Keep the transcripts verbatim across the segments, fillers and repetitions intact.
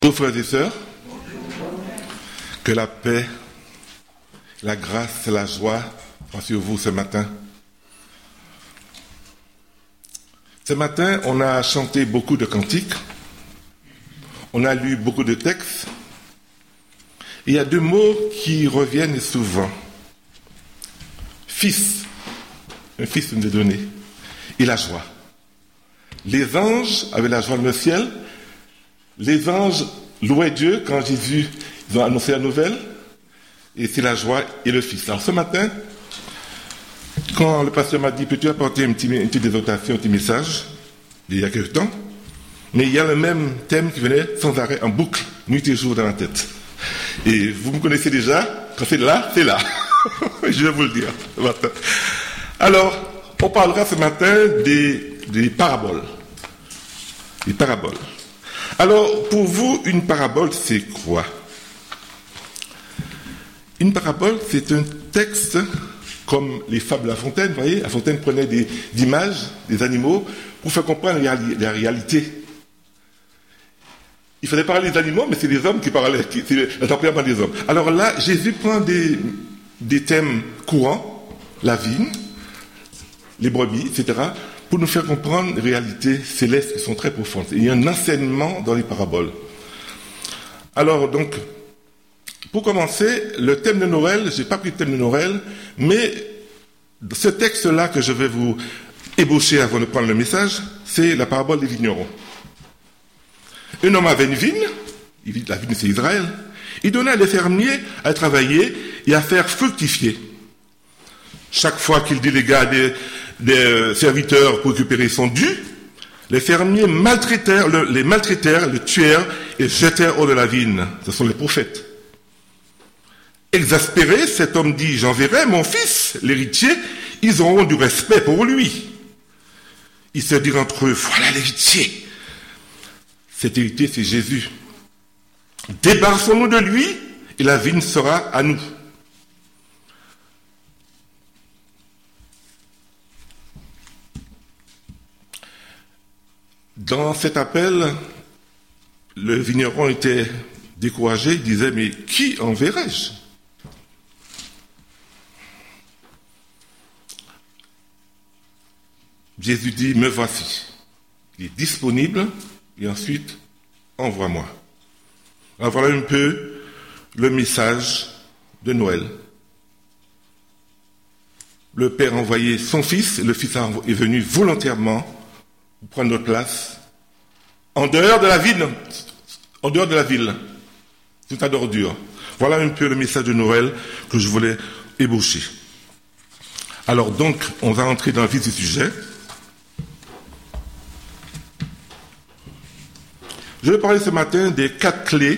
Nos frères et sœurs, que la paix, la grâce, la joie soient sur vous ce matin. Ce matin, on a chanté beaucoup de cantiques, on a lu beaucoup de textes, et il y a deux mots qui reviennent souvent. Fils, un fils nous est donné, et la joie. Les anges avaient la joie dans le ciel. Les anges louaient Dieu quand Jésus, ils ont annoncé la nouvelle, et c'est la joie et le Fils. Alors ce matin, quand le pasteur m'a dit, peux-tu apporter une petite, une petite exhortation, un petit message, il y a quelque temps, mais il y a le même thème qui venait sans arrêt en boucle, nuit et jour dans la tête. Et vous me connaissez déjà, quand c'est là, c'est là. Je vais vous le dire ce matin. Alors, on parlera ce matin des, des paraboles. Des paraboles. Alors, pour vous, une parabole, c'est quoi? Une parabole, c'est un texte comme les fables de La Fontaine, vous voyez, La Fontaine prenait des, des images, des animaux, pour faire comprendre la, la réalité. Il fallait parler des animaux, mais c'est les hommes qui parlaient, qui, c'est le tempérament des hommes. Alors là, Jésus prend des, des thèmes courants, la vigne, les brebis, et cetera, pour nous faire comprendre les réalités célestes qui sont très profondes. Il y a un enseignement dans les paraboles. Alors donc, pour commencer, le thème de Noël, je n'ai pas pris le thème de Noël, mais ce texte-là que je vais vous ébaucher avant de prendre le message, c'est la parabole des vignerons. Un homme avait une vigne, la vigne c'est Israël, il donnait à des fermiers à travailler et à faire fructifier. Chaque fois qu'il délégua des, des serviteurs pour récupérer son dû, les fermiers maltraitèrent, le, les maltraitèrent, le tuèrent et jetèrent hors de la vigne. Ce sont les prophètes. Exaspéré, cet homme dit, j'enverrai mon fils, l'héritier, ils auront du respect pour lui. Ils se dirent entre eux, voilà l'héritier. Cet héritier, c'est Jésus. Débarrassons-nous de lui et la vigne sera à nous. Dans cet appel, le vigneron était découragé, il disait, mais qui enverrai-je? Jésus dit, me voici. Il est disponible, et ensuite, envoie-moi. Alors voilà un peu le message de Noël. Le Père a envoyé son Fils, le Fils est venu volontairement pour prendre notre place en dehors de la ville, en dehors de la ville, tout un tas d'ordures. Voilà un peu le message de Noël que je voulais ébaucher. Alors donc, on va entrer dans le vif du sujet. Je vais parler ce matin des quatre clés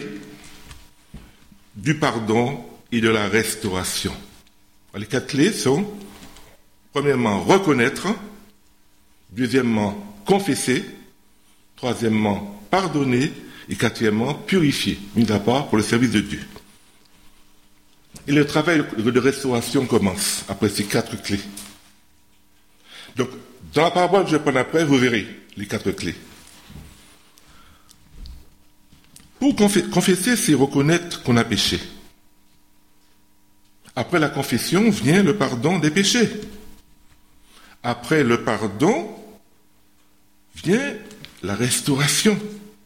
du pardon et de la restauration. Les quatre clés sont, premièrement, reconnaître, deuxièmement, confesser, troisièmement, pardonner, et quatrièmement, purifier, mis à part pour le service de Dieu. Et le travail de restauration commence après ces quatre clés. Donc, dans la parabole que je vais prendre après, vous verrez les quatre clés. Pour confesser, c'est reconnaître qu'on a péché. Après la confession vient le pardon des péchés. Après le pardon vient la restauration,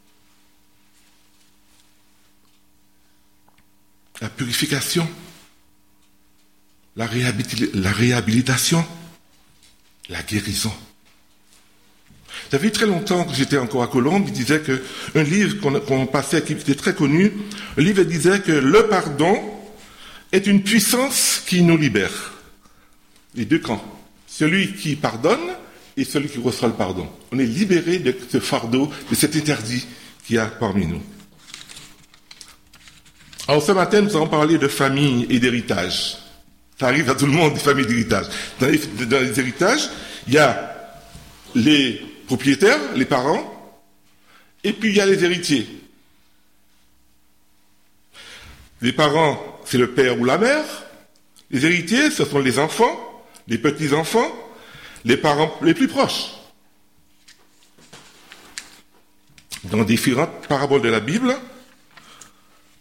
la purification, la, réhabil- la réhabilitation, la guérison. Ça fait très longtemps que j'étais encore à Colombes, il disait qu'un livre qu'on, qu'on passait, qui était très connu, le livre disait que le pardon est une puissance qui nous libère. Les deux camps. Celui qui pardonne et celui qui reçoit le pardon. On est libéré de ce fardeau, de cet interdit qu'il y a parmi nous. Alors ce matin, nous allons parler de famille et d'héritage. Ça arrive à tout le monde, des familles d'héritage. Dans les, dans les héritages, il y a les propriétaires, les parents, et puis il y a les héritiers. Les parents, c'est le père ou la mère. Les héritiers, ce sont les enfants, les petits-enfants, les parents les plus proches. Dans différentes paraboles de la Bible,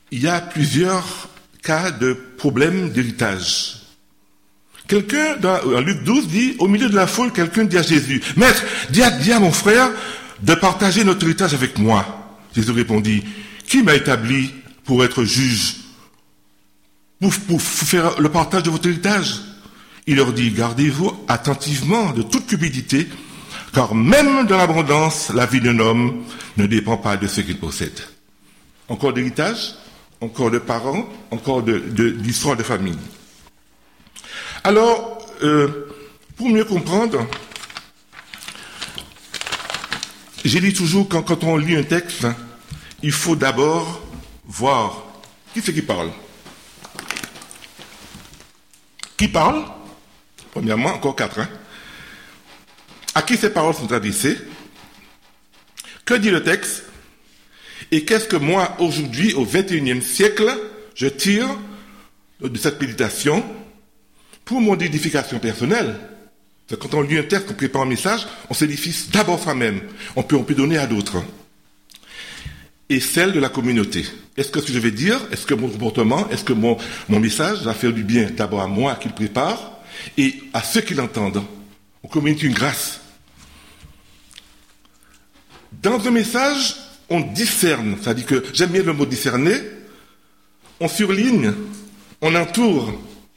il y a plusieurs cas de problèmes d'héritage. Quelqu'un, dans en Luc douze, dit, au milieu de la foule, quelqu'un dit à Jésus, « Maître, dis à, dis à mon frère de partager notre héritage avec moi. » Jésus répondit, « Qui m'a établi pour être juge, pour, pour faire le partage de votre héritage ?» Il leur dit, « Gardez-vous attentivement de toute cupidité, car même dans l'abondance, la vie d'un homme ne dépend pas de ce qu'il possède. » Encore d'héritage, encore de parents, encore de, de, d'histoire de famille. Alors, euh, pour mieux comprendre, j'ai dit toujours quand, quand on lit un texte, il faut d'abord voir qui c'est qui parle. Qui parle? Premièrement, encore quatre. Hein? À qui ces paroles sont adressées? Que dit le texte? Et qu'est-ce que moi, aujourd'hui, au vingt et unième siècle, je tire de cette méditation pour mon édification personnelle? C'est quand on lit un texte, on prépare un message, on s'édifie d'abord soi-même. On peut, on peut donner à d'autres. Et celle de la communauté. Est-ce que ce que je vais dire, est-ce que mon comportement, est-ce que mon, mon message va faire du bien d'abord à moi qui le prépare et à ceux qui l'entendent? On communique une grâce. Dans un message, on discerne, c'est-à-dire que j'aime bien le mot discerner, on surligne, on entoure,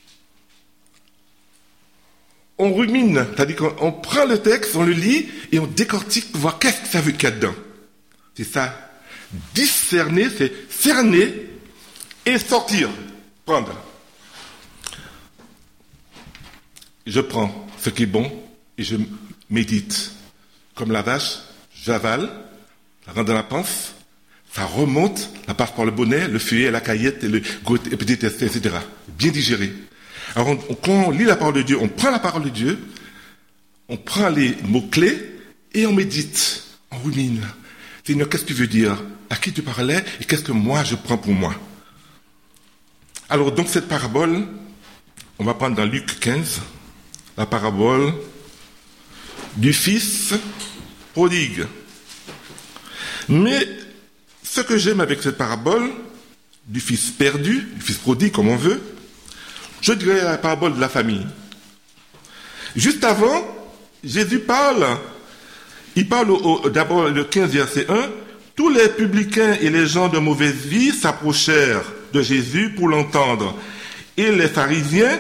on rumine, c'est-à-dire qu'on prend le texte, on le lit et on décortique pour voir qu'est-ce que ça veut qu'il y a dedans. C'est ça. Discerner, c'est cerner et sortir, prendre. Je prends ce qui est bon et je médite. Comme la vache, j'avale, ça rentre dans la panse, ça remonte, ça passe par le bonnet, le feuillet, la caillette, et le petit testé, et cetera. Bien digéré. Alors, on, quand on lit la parole de Dieu, on prend la parole de Dieu, on prend les mots-clés et on médite, on rumine. Seigneur, qu'est-ce que tu veux dire? À qui tu parlais? Et qu'est-ce que moi je prends pour moi? Alors, donc, cette parabole, on va prendre dans Luc quinze, la parabole du fils prodigue. Mais ce que j'aime avec cette parabole du fils perdu, du fils prodigue, comme on veut, je dirais la parabole de la famille. Juste avant, Jésus parle, il parle au, au, d'abord le quinze, verset un, « Tous les publicains et les gens de mauvaise vie s'approchèrent de Jésus pour l'entendre. Et les pharisiens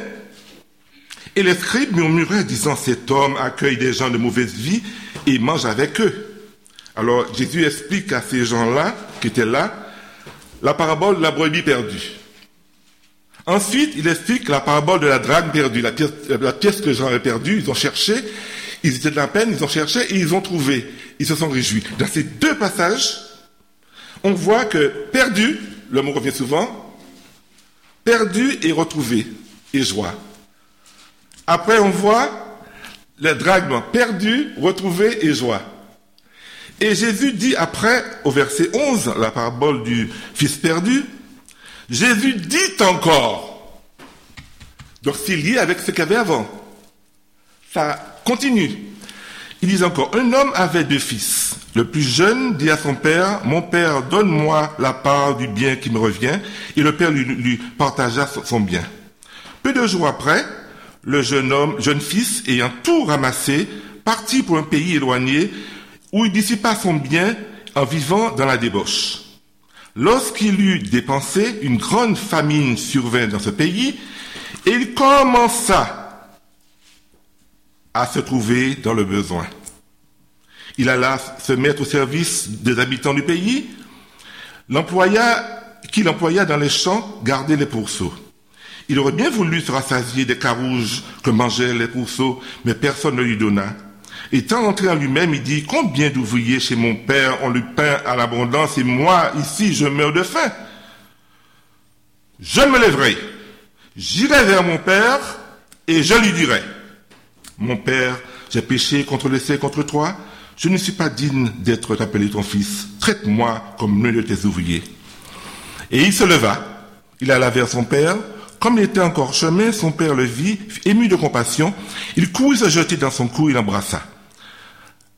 et les scribes murmuraient, disant, cet homme accueille des gens de mauvaise vie et mange avec eux. » Alors Jésus explique à ces gens-là, qui étaient là, la parabole de la brebis perdue. Ensuite, il explique la parabole de la drague perdue, la pièce, la pièce que Jean avait perdue, ils ont cherché, ils étaient de la peine, ils ont cherché et ils ont trouvé. Ils se sont réjouis. Dans ces deux passages, on voit que perdu, le mot revient souvent, perdu et retrouvé, et joie. Après, on voit le dragme, perdu, retrouvé et joie. Et Jésus dit après, au verset onze, la parabole du fils perdu, Jésus dit encore. Donc c'est lié avec ce qu'il y avait avant. Ça continue. Il dit encore, un homme avait deux fils. Le plus jeune dit à son père, mon père, donne-moi la part du bien qui me revient. Et le père lui, lui partagea son bien. Peu de jours après, le jeune homme, jeune fils, ayant tout ramassé, partit pour un pays éloigné où il dissipa son bien en vivant dans la débauche. Lorsqu'il eut dépensé, une grande famine survint dans ce pays et il commença à se trouver dans le besoin. Il alla se mettre au service des habitants du pays, l'employa, qui l'employa dans les champs garder les pourceaux. Il aurait bien voulu se rassasier des carouges que mangeaient les pourceaux, mais personne ne lui donna. Étant entré en lui-même, il dit, combien d'ouvriers chez mon père ont le pain à l'abondance et moi, ici, je meurs de faim. Je me lèverai, j'irai vers mon père et je lui dirai, mon père, j'ai péché contre le ciel, contre toi, je ne suis pas digne d'être appelé ton fils, traite-moi comme l'un de tes ouvriers. Et il se leva, il alla vers son père. Comme il était encore chemin, son père le vit, ému de compassion, il courut se jeter dans son cou et l'embrassa.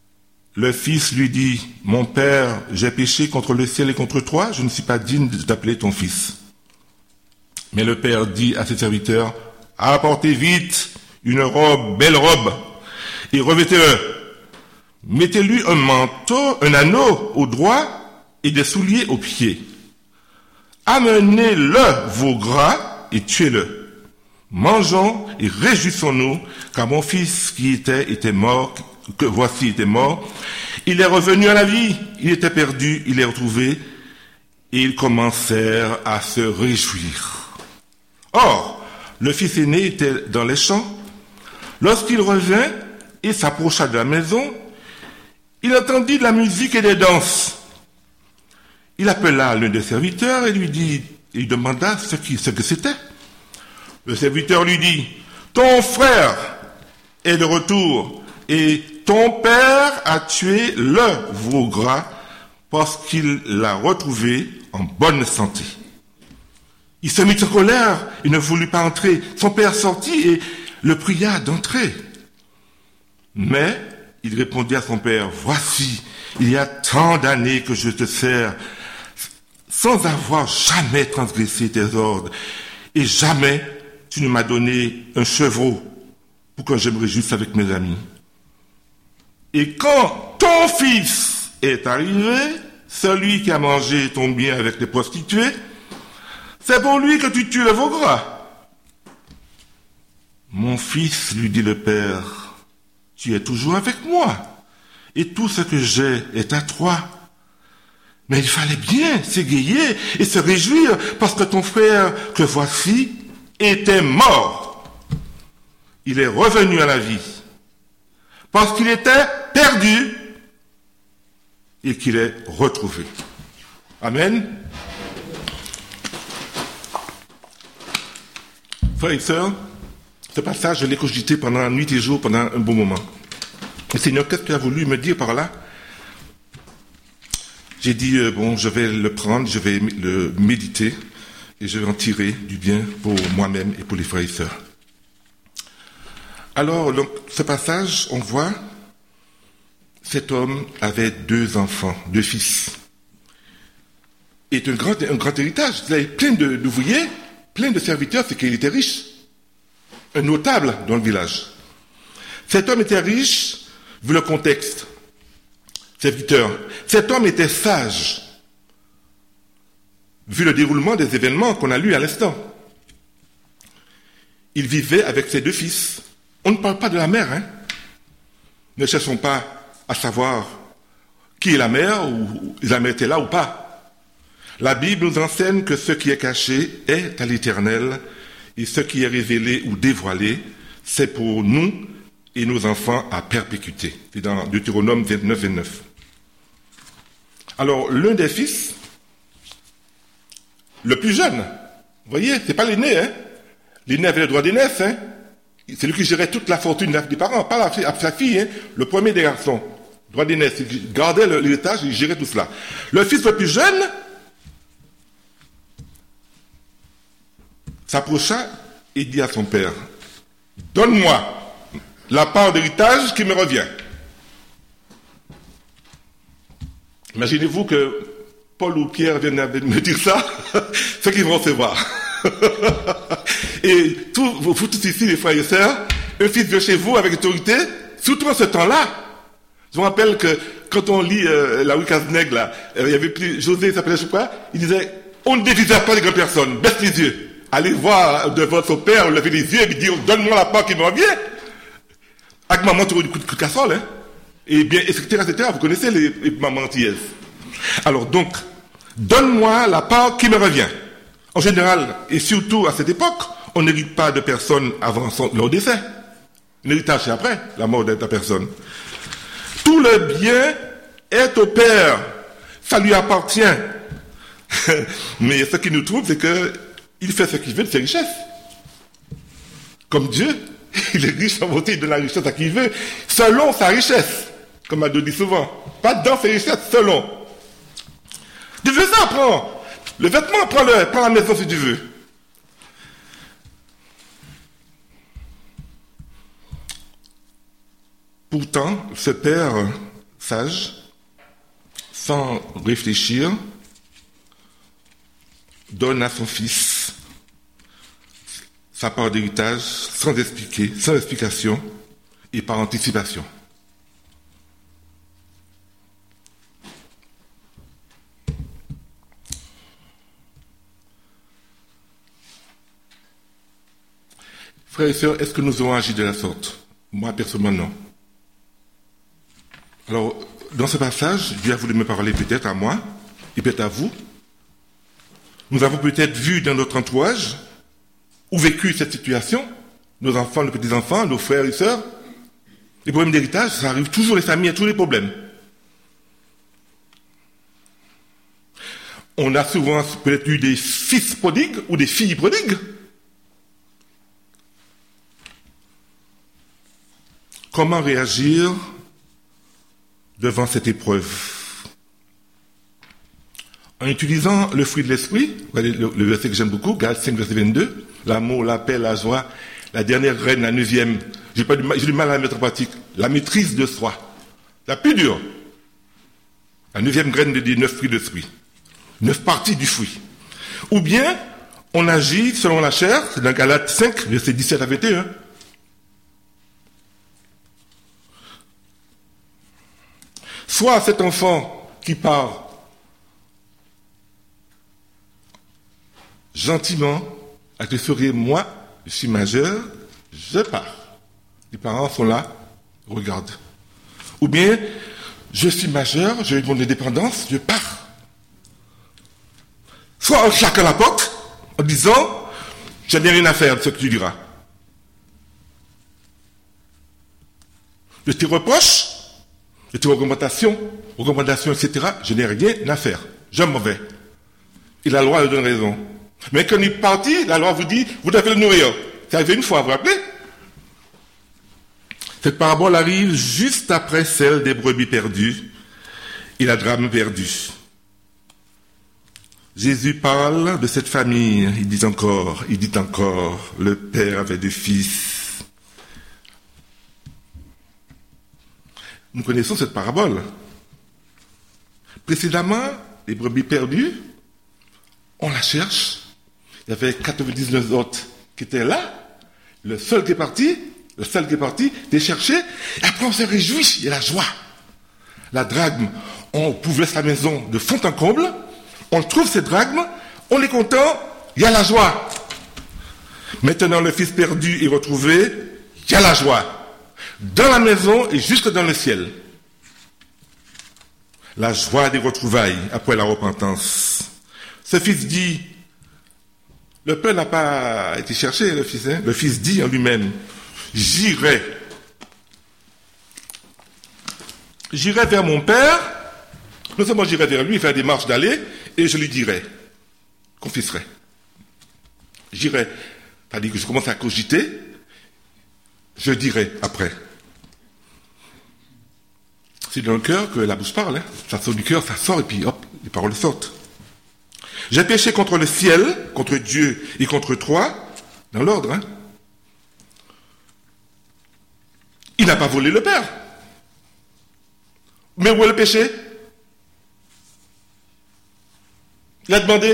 Le fils lui dit, « Mon père, j'ai péché contre le ciel et contre toi, je ne suis pas digne de t'appeler ton fils. » Mais le père dit à ses serviteurs, « Apportez vite une robe, belle robe, et revêtez-le. Mettez-lui un manteau, un anneau au doigt et des souliers aux pieds. Amenez-le vos gras et tuez-le. Mangeons et réjouissons-nous, car mon fils qui était, était mort, que voici était mort. Il est revenu à la vie, il était perdu, il est retrouvé, et ils commencèrent à se réjouir. Or, le fils aîné était dans les champs. Lorsqu'il revint et s'approcha de la maison, il entendit de la musique et des danses. Il appela l'un des serviteurs et lui dit, il demanda ce, qui, ce que c'était. Le serviteur lui dit, « Ton frère est de retour et ton père a tué le veau gras parce qu'il l'a retrouvé en bonne santé. » Il se mit en colère, il ne voulut pas entrer. Son père sortit et le pria d'entrer. Mais il répondit à son père, « Voici, il y a tant d'années que je te sers, sans avoir jamais transgressé tes ordres, et jamais tu ne m'as donné un chevreau pour que je me réjouisse avec mes amis. Et quand ton fils est arrivé, celui qui a mangé ton bien avec les prostituées, c'est pour lui que tu tues le veau gras. » « Mon fils, lui dit le père, tu es toujours avec moi, et tout ce que j'ai est à toi. Mais il fallait bien s'égayer et se réjouir parce que ton frère, que voici, était mort. Il est revenu à la vie parce qu'il était perdu et qu'il est retrouvé. » Amen. Frères et sœurs, ce passage, je l'ai cogité pendant nuit et jour, pendant un bon moment. Le Seigneur, qu'est-ce que tu as voulu me dire par là? J'ai dit, euh, bon, je vais le prendre, je vais le méditer, et je vais en tirer du bien pour moi-même et pour les frères et sœurs. Alors, donc, ce passage, on voit, cet homme avait deux enfants, deux fils. Et un grand, un grand héritage. Il avait plein de, d'ouvriers, plein de serviteurs, c'est qu'il était riche. Un notable dans le village. Cet homme était riche, vu le contexte. Serviteur. Cet homme était sage, vu le déroulement des événements qu'on a lus à l'instant. Il vivait avec ses deux fils. On ne parle pas de la mère, hein. Ne cherchons pas à savoir qui est la mère, ou la mère était là ou pas. La Bible nous enseigne que ce qui est caché est à l'Éternel, et ce qui est révélé ou dévoilé, c'est pour nous et nos enfants à perpétuité. C'est dans Deutéronome vingt-neuf, vingt-neuf. Alors, l'un des fils, le plus jeune, vous voyez, c'est pas l'aîné, hein. L'aîné avait le droit d'aînesse, hein. C'est lui qui gérait toute la fortune des parents, pas la fille, sa fille, hein. Le premier des garçons, droit d'aînesse, il gardait l'héritage, il gérait tout cela. Le fils le plus jeune s'approcha et dit à son père, « Donne-moi la part d'héritage qui me revient. » Imaginez-vous que Paul ou Pierre viennent me dire ça, ce qu'ils vont recevoir. Et tout, vous, vous tous ici, les frères et sœurs, un fils vient chez vous avec autorité, surtout en ce temps-là. Je me rappelle que quand on lit euh, la Louis Cazenègue, là, euh, il y avait plus, José, il s'appelait je sais pas, il disait, on ne dévisage pas les grandes personnes, baisse les yeux. Allez voir de votre père, levez les yeux et dire, donne-moi la part qui me revient. Avec maman, tu auras du coup de casserole, hein. Et bien, et cetera, et cetera. Vous connaissez les, les mamans antillaises. Alors donc, donne-moi la part qui me revient. En général, et surtout à cette époque, on n'hérite pas de personnes avant son, leur décès. L'héritage, c'est après la mort de ta personne. Tout le bien est au Père. Ça lui appartient. Mais ce qui nous trouve, c'est que il fait ce qu'il veut de ses richesses. Comme Dieu, il est riche en beauté, il donne la richesse à qui il veut, selon sa richesse. Comme Ado dit souvent. Pas dans ses richesses, selon. Tu veux ça, prends. Le vêtement, prends-le, prends la maison si tu veux. Pourtant, ce père sage, sans réfléchir, donne à son fils sa part d'héritage sans expliquer, sans explication et par anticipation. Frères et sœurs, est-ce que nous aurons agi de la sorte? Moi, personnellement, non. Alors, dans ce passage, Dieu a voulu me parler peut-être à moi, et peut-être à vous. Nous avons peut-être vu dans notre entourage, ou vécu cette situation, nos enfants, nos petits-enfants, nos frères et sœurs. Les problèmes d'héritage, ça arrive toujours, les familles, à tous les problèmes. On a souvent peut-être eu des fils prodigues ou des filles prodigues. Comment réagir devant cette épreuve? En utilisant le fruit de l'esprit, le, le verset que j'aime beaucoup, Galates cinq, verset vingt-deux, l'amour, la paix, la joie, la dernière graine, la neuvième, j'ai, pas du mal, j'ai du mal à la mettre en pratique, la maîtrise de soi, la plus dure. La neuvième graine des neuf fruits de l'esprit, neuf parties du fruit. Ou bien, on agit selon la chair, c'est dans Galates cinq, verset dix-sept à vingt et un. Soit cet enfant qui part gentiment, à te sourire, moi, je suis majeur, je pars. Les parents sont là, regardent. Ou bien, je suis majeur, j'ai eu mon indépendance, je pars. Soit on claque à la porte, en disant, je n'ai rien à faire de ce que tu diras. Je te reproche, je te recommandations, recommandations, et cetera, je n'ai rien à faire. Je m'en vais. Et la loi lui donne raison. Mais quand il est parti, la loi vous dit, vous devez le nourrir. C'est arrivé une fois, vous vous rappelez? Cette parabole arrive juste après celle des brebis perdues et la drame perdue. Jésus parle de cette famille, il dit encore, il dit encore, le père avait deux fils. Nous connaissons cette parabole. Précédemment, les brebis perdues, on la cherche. Il y avait quatre-vingt-dix-neuf autres qui étaient là. Le seul qui est parti, le seul qui est parti, était cherché. Et après, on se réjouit. Il y a la joie. La drachme, on pouvait sa maison de fond en comble. On trouve cette drachme. On est content. Il y a la joie. Maintenant, le fils perdu est retrouvé. Il y a la joie. Dans la maison et jusque dans le ciel. La joie des retrouvailles après la repentance. Ce fils dit, le père n'a pas été cherché, le fils, hein? Le fils dit en lui-même, j'irai. J'irai vers mon père, non seulement j'irai vers lui, faire des marches d'aller, et je lui dirai, confesserai. J'irai, c'est-à-dire que je commence à cogiter, je dirai après. C'est dans le cœur que la bouche parle, hein? Ça sort du cœur, ça sort, et puis hop, les paroles sortent. J'ai péché contre le ciel, contre Dieu et contre toi, dans l'ordre. Hein? Il n'a pas volé le Père. Mais où est le péché? Il a demandé.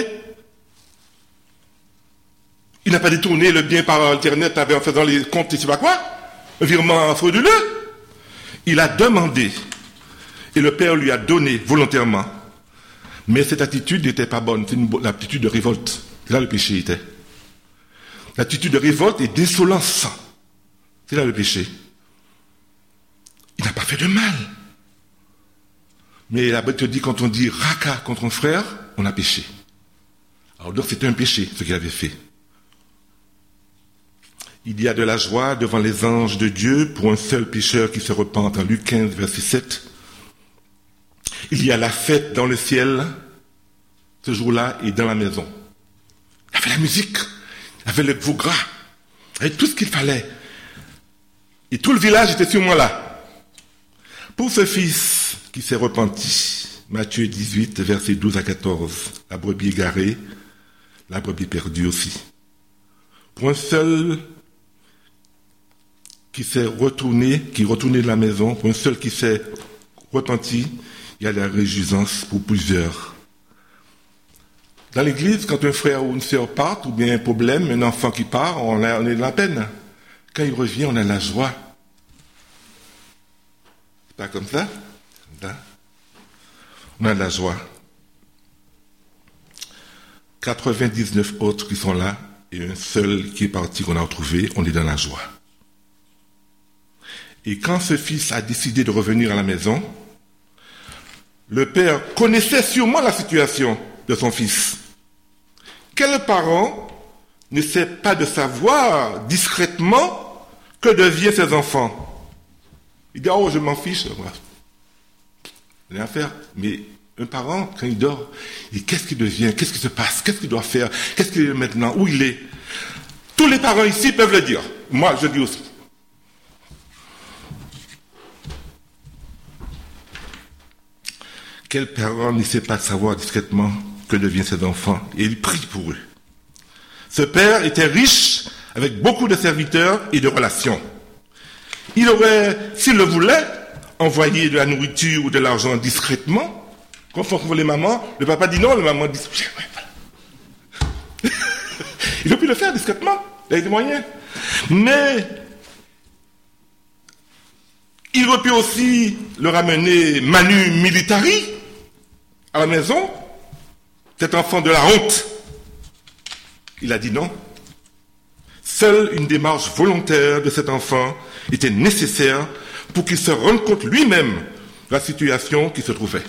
Il n'a pas détourné le bien par Internet en faisant les comptes, je ne sais pas quoi, un virement frauduleux. Il a demandé. Et le Père lui a donné volontairement. Mais cette attitude n'était pas bonne, c'est une attitude de révolte. C'est là le péché était. L'attitude de révolte et d'insolence. C'est là le péché. Il n'a pas fait de mal. Mais la Bible te dit, quand on dit raka contre un frère, on a péché. Alors donc c'était un péché, ce qu'il avait fait. Il y a de la joie devant les anges de Dieu pour un seul pécheur qui se repent, en Luc quinze, verset sept. Il y a la fête dans le ciel, ce jour-là, et dans la maison. Il y avait la musique, il y avait le veau gras, il y avait tout ce qu'il fallait. Et tout le village était sûrement là. Pour ce fils qui s'est repenti, Matthieu dix-huit, versets douze à quatorze, la brebis égarée, la brebis perdue aussi. Pour un seul qui s'est retourné, qui est retourné de la maison, pour un seul qui s'est repentit, il y a la réjouissance pour plusieurs. Dans l'église, quand un frère ou une sœur part, ou bien un problème, un enfant qui part, on, a, on est de la peine. Quand il revient, on a la joie. C'est pas comme ça? Là. On a de la joie. quatre-vingt-dix-neuf autres qui sont là, et un seul qui est parti qu'on a retrouvé, on est dans la joie. Et quand ce fils a décidé de revenir à la maison, le père connaissait sûrement la situation de son fils. Quel parent ne sait pas de savoir discrètement que deviennent ses enfants? Il dit, oh, je m'en fiche. Rien à faire. Mais un parent, quand il dort, il dit, qu'est-ce qu'il devient? Qu'est-ce qui se passe? Qu'est-ce qu'il doit faire? Qu'est-ce qu'il est maintenant? Où il est? Tous les parents ici peuvent le dire. Moi, je dis aussi. Quel parent ne sait pas savoir discrètement que deviennent ses enfants? Et il prie pour eux. Ce père était riche, avec beaucoup de serviteurs et de relations. Il aurait, s'il le voulait, envoyé de la nourriture ou de l'argent discrètement. Quand on trouve les mamans, le papa dit non, le maman dit il aurait pu le faire discrètement, il a des moyens. Mais il aurait pu aussi le ramener manu militari à la maison, cet enfant de la honte. Il a dit non. Seule une démarche volontaire de cet enfant était nécessaire pour qu'il se rende compte lui-même de la situation qui se trouvait.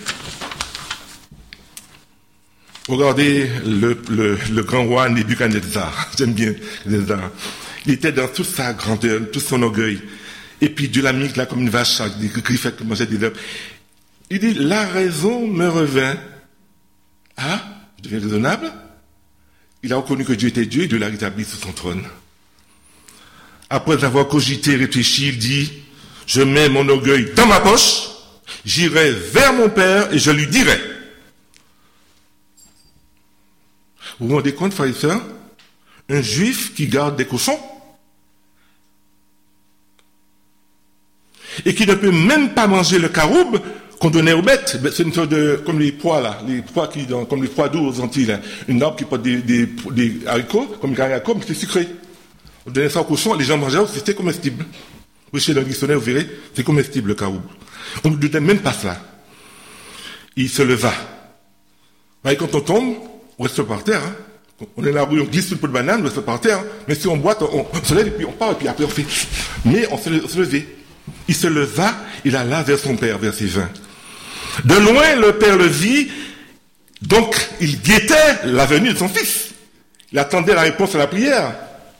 Regardez le, le, le grand roi Nebuchadnezzar. J'aime bien Nebuchadnezzar. Il était dans toute sa grandeur, tout son orgueil. Et puis dynamique là comme une vache avec des griffettes qui mangeait des lèvres. Il dit, la raison me revint. Ah, je deviens raisonnable. Il a reconnu que Dieu était Dieu et Dieu l'a rétabli sur son trône. Après avoir cogité et réfléchi, il dit, je mets mon orgueil dans ma poche, j'irai vers mon père et je lui dirai. Vous vous rendez compte, frères et sœurs? Un juif qui garde des cochons et qui ne peut même pas manger le caroube qu'on donnait aux bêtes. C'est une sorte de, comme les pois là, les pois qui, comme les pois d'eau aux Antilles là. Une arbre qui porte des, des, des haricots, comme les haricots, mais c'est sucré. On donnait ça aux cochons, les gens mangeaient, c'était comestible. Vous chez le dictionnaire, vous verrez, c'est comestible le caroube. On ne donnait même pas ça. Il se leva. Et quand on tombe, on reste par terre. Hein. On est dans la rue, on glisse sur le pot de banane, on reste par terre. Hein. Mais si on boite, on, on se lève et puis on part, et puis après on fait. Mais on se, on se levait. Il se leva, il alla vers son père, verset vingt. De loin, le père le vit, donc il guettait la venue de son fils. Il attendait la réponse à la prière.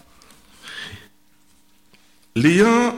L'ayant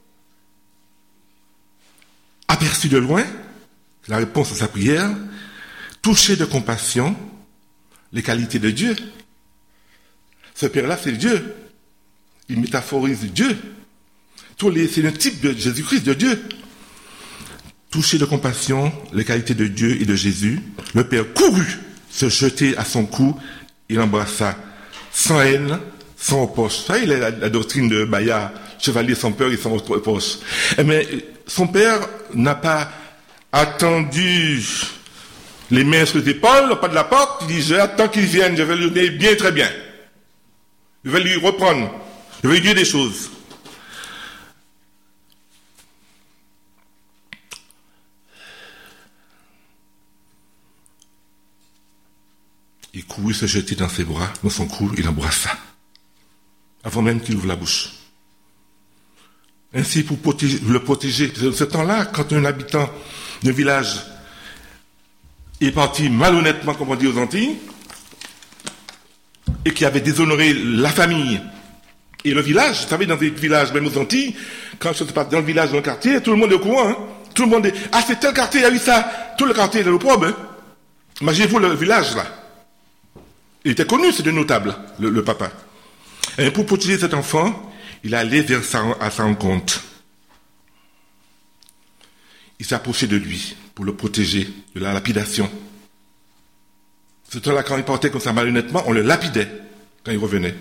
aperçu de loin, la réponse à sa prière, touché de compassion, les qualités de Dieu. Ce père-là, c'est Dieu. Il métaphorise Dieu. Tous les, c'est le type de Jésus-Christ, de Dieu. Touché de compassion, les qualités de Dieu et de Jésus, le père courut se jeter à son cou et l'embrassa, sans haine, sans reproche. Ça, il est la, la doctrine de Bayard, chevalier sans peur et sans reproche. Mais son père n'a pas attendu les mains sur les épaules, pas de la porte. Il dit, j'attends qu'il vienne, je vais lui donner bien, très bien. Je vais lui reprendre. Je vais lui dire des choses. Il courut se jeter dans ses bras, dans son cou, il l'embrassa, avant même qu'il ouvre la bouche. Ainsi, pour protéger, le protéger, ce temps-là, quand un habitant d'un village est parti malhonnêtement, comme on dit aux Antilles, et qui avait déshonoré la famille et le village, vous savez, dans des villages, même aux Antilles, quand ça se passe dans le village, dans le quartier, tout le monde est au courant, hein, tout le monde est, ah, c'est tel quartier, il y a eu ça, tout le quartier est dans le probe, hein. Imaginez-vous le village, là. Il était connu, c'était notable, le, le papa. Et pour protéger cet enfant, il allait vers sa, à sa rencontre. Il s'approchait de lui pour le protéger de la lapidation. Ce temps-là, quand il partait comme ça malhonnêtement, on le lapidait quand il revenait.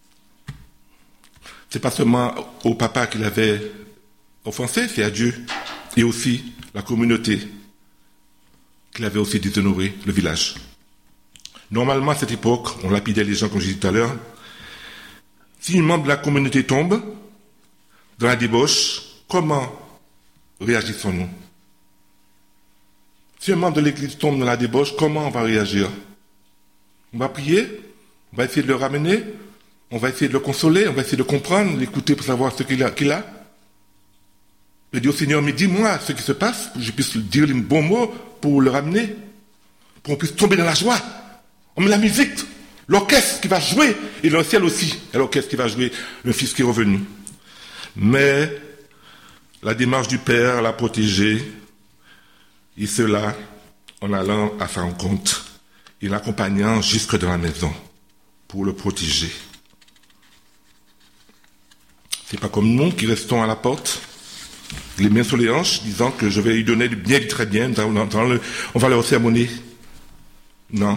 C'est pas seulement au papa qu'il avait offensé, c'est à Dieu. et aussi la communauté qu'il avait aussi déshonoré, le village. Normalement, à cette époque, on lapidait les gens, comme j'ai dit tout à l'heure. Si un membre de la communauté tombe dans la débauche, comment réagissons-nous? Si un membre de l'église tombe dans la débauche, comment on va réagir? On va prier, on va essayer de le ramener, on va essayer de le consoler, on va essayer de comprendre, l'écouter pour savoir ce qu'il a. Qu'il a. Et dire au Seigneur, mais dis-moi ce qui se passe, pour que je puisse dire les bons mots pour le ramener, pour qu'on puisse tomber dans la joie. On met la musique, l'orchestre qui va jouer, et le ciel aussi, et l'orchestre qui va jouer, le Fils qui est revenu. Mais la démarche du Père l'a protégé, et cela en allant à sa rencontre et l'accompagnant jusque dans la maison pour le protéger. C'est pas comme nous qui restons à la porte, les mains sur les hanches, disant que je vais lui donner du bien, du très bien, on va le sermonner. Non.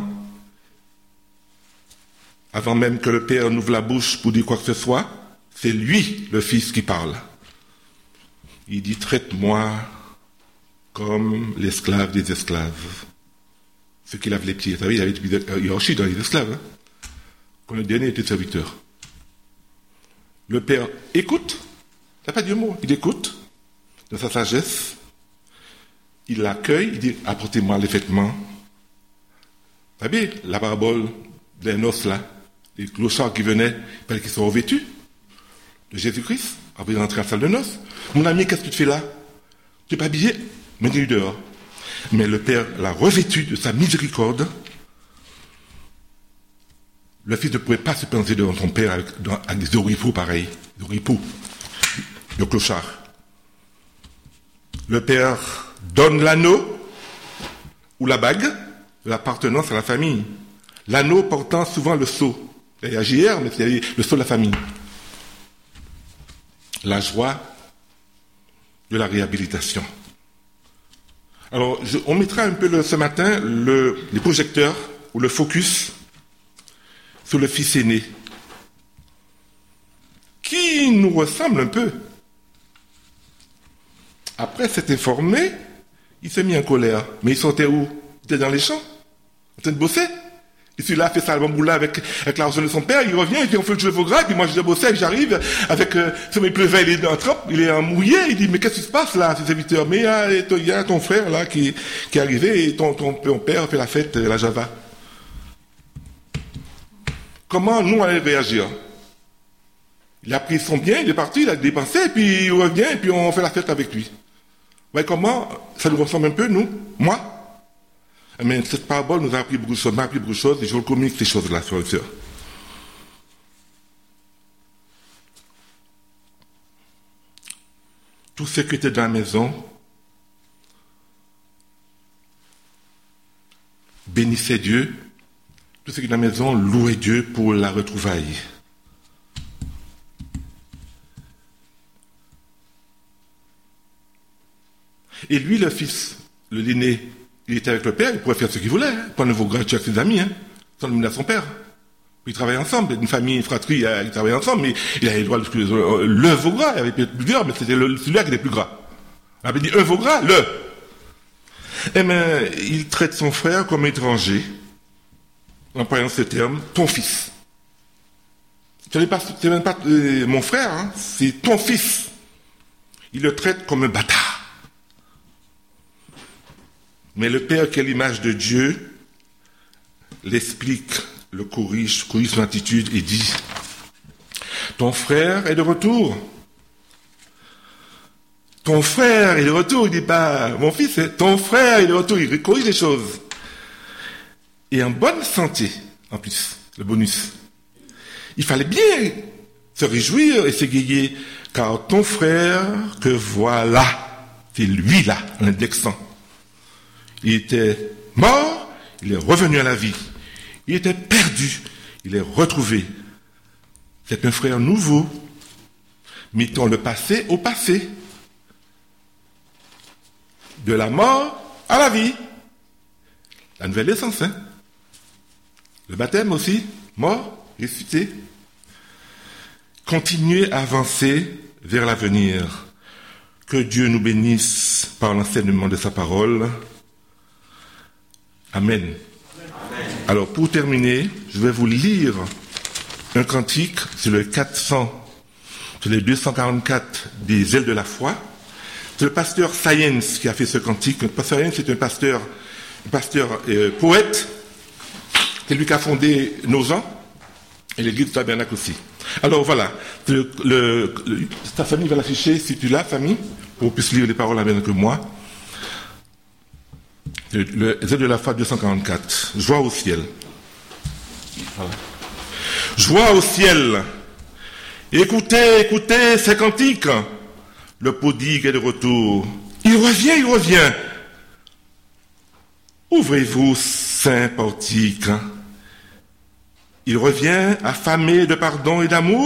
Avant même que le Père n'ouvre la bouche pour dire quoi que ce soit, c'est lui, le Fils, qui parle. Il dit, traite-moi comme l'esclave des esclaves. Ceux qui lavent les pieds. Vous savez, il y avait une hiérarchie dans les esclaves. Hein, quand le dernier était serviteur. Le Père écoute. Il n'a pas dit un mot. Il écoute. De sa sagesse. Il l'accueille. Il dit, apportez-moi les vêtements. Vous savez, la parabole des noces là. Les clochards qui venaient, il fallait qu'ils soient revêtus de Jésus-Christ. Après d'entrer à la salle de noces. Mon ami, qu'est-ce que tu fais là? Tu n'es pas habillé? Mets-le dehors. Mais le Père l'a revêtu de sa miséricorde. Le Fils ne pouvait pas se penser devant son Père avec, avec des oripeaux pareils, des oripeaux, de clochard. Le Père donne l'anneau ou la bague de l'appartenance à la famille. L'anneau portant souvent le sceau. Il y a J R, mais c'est le sceau de la famille. La joie de la réhabilitation. Alors, je, on mettra un peu le, ce matin le, les projecteurs ou le focus sur le fils aîné, qui nous ressemble un peu. Après s'être informé, il s'est mis en colère. Mais il sortait où? Il était dans les champs, en train de bosser. Et celui-là a fait ça, le bamboula avec, avec l'argent de son père, il revient, il dit on fait le jeu de vos gras, et puis moi je bossais, et j'arrive avec, euh, il pleuvait, il est en trempe, il est en mouillé, il dit mais qu'est-ce qui se passe là, ces serviteurs? Mais il y a, il y a ton frère là qui, qui est arrivé, et ton, ton, ton père fait la fête, la Java. Comment nous allons réagir? Il a pris son bien, il est parti, il a dépensé, et puis il revient, et puis on fait la fête avec lui. Vous voyez comment ça nous ressemble un peu, nous? Moi? Mais cette parabole nous a appris beaucoup de choses, m'a appris beaucoup de choses, et je vous communique ces choses-là, frères et sœurs. Tous ceux qui étaient dans la maison bénissaient Dieu. Tous ceux qui étaient dans la maison louaient Dieu pour la retrouvaille. Et lui, le fils, le l'aîné, il était avec le père, il pouvait faire ce qu'il voulait, hein, prendre vos gratuits avec ses amis, hein, sans le mener à son père. Ils travaillaient ensemble, une famille, une fratrie, ils travaillaient ensemble, mais il avait le droit de le veau gras, il y avait plusieurs, mais c'était le, celui-là qui était plus gras. On avait dit un veau gras, le. Eh bien, il traite son frère comme étranger, en employant ce terme, ton fils. Ce n'est pas, c'est même pas euh, mon frère, hein, c'est ton fils. Il le traite comme un bâtard. Mais le Père, qui est l'image de Dieu, l'explique, le corrige, corrige son attitude et dit « Ton frère est de retour. Ton frère est de retour. » Il ne dit pas « Mon fils, ton frère est de retour. » Il corrige les choses. Et en bonne santé, en plus, le bonus. Il fallait bien se réjouir et s'égayer, car ton frère que voilà, c'est lui là, en indexant. Il était mort, il est revenu à la vie. Il était perdu, il est retrouvé. C'est un frère nouveau. Mettons le passé au passé. De la mort à la vie. La nouvelle naissance, hein. Le baptême aussi, mort, ressuscité. Continuez à avancer vers l'avenir. Que Dieu nous bénisse par l'enseignement de sa parole. Amen. Amen. Alors, pour terminer, je vais vous lire un cantique sur le quatre cents, sur les deux cent quarante-quatre des ailes de la foi. C'est le pasteur Science qui a fait ce cantique. Le pasteur Science est un pasteur, un pasteur euh, poète. C'est lui qui a fondé Nozan et l'église du Tabernacle aussi. Alors voilà, le, le, le, ta famille va l'afficher, si tu l'as, famille, pour qu'on puisse lire les paroles la même que moi. Le, le Z de la foi deux cent quarante-quatre. Joie au ciel. Voilà. Joie au ciel. Écoutez, écoutez ces cantiques. Le prodigue est de retour. Il revient, il revient. Ouvrez-vous, saint portique. Il revient affamé de pardon et d'amour.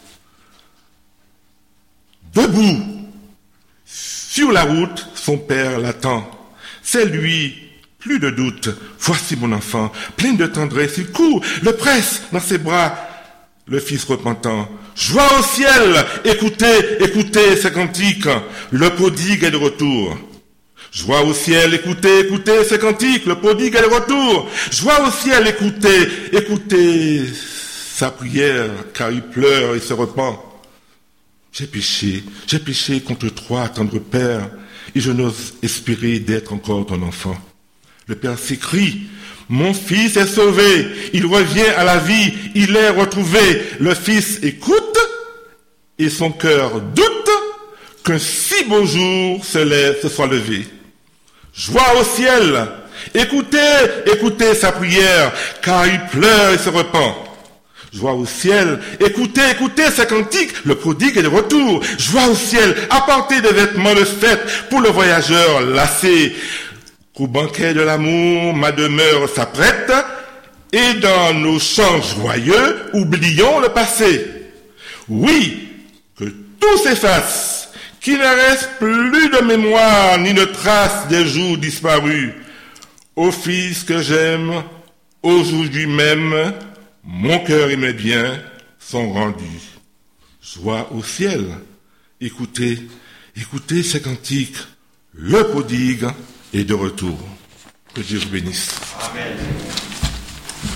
Debout, sur la route, son père l'attend. C'est lui, plus de doute. Voici mon enfant, plein de tendresse, il court, le presse dans ses bras. Le fils repentant. Joie au ciel, écoutez, écoutez ces cantiques. Le prodigue est de retour. Joie au ciel, écoutez, écoutez ces cantiques, le prodigue est de retour. Joie au ciel, écoutez, écoutez sa prière, car il pleure et se repent. J'ai péché, j'ai péché contre toi, tendre Père, et je n'ose espérer d'être encore ton enfant. Le Père s'écrie, mon fils est sauvé, il revient à la vie, il est retrouvé. Le fils écoute, et son cœur doute qu'un si beau jour se, lève, se soit levé. Joie au ciel, écoutez, écoutez sa prière, car il pleure et se repent. Joie au ciel, écoutez, écoutez ses cantiques, le prodigue est de retour. Joie au ciel, apportez des vêtements de fête pour le voyageur lassé. Qu'au banquet de l'amour, ma demeure s'apprête, et dans nos chants joyeux, oublions le passé. Oui, que tout s'efface, qu'il ne reste plus de mémoire ni de trace des jours disparus. Ô fils que j'aime, aujourd'hui même, mon cœur et mes biens sont rendus. Joie au ciel, écoutez, écoutez ces cantiques, le prodigue est de retour. Que Dieu vous bénisse. Amen.